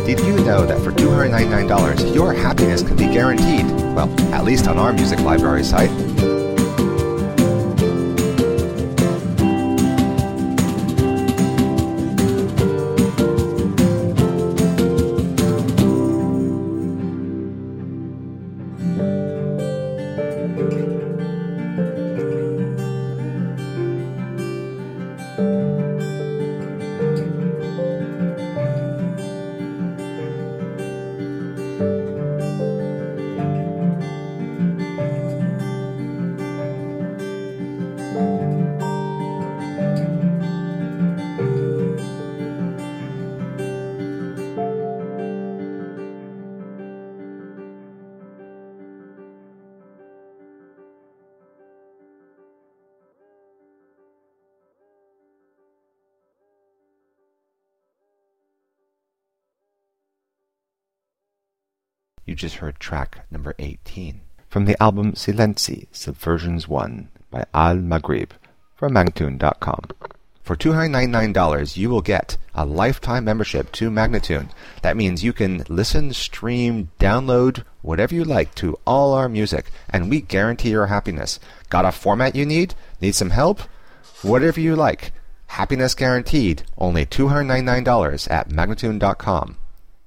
Did you know that for $299, your happiness can be guaranteed? Well, at least on our music library site. You just heard track number 18 from the album Silenci, Subversions 1 by Al Maghrib from Magnatune.com. For $299, you will get a lifetime membership to Magnatune. That means you can listen, stream, download, whatever you like to all our music, and we guarantee your happiness. Got a format you need? Need some help? Whatever you like. Happiness guaranteed. Only $299 at Magnatune.com.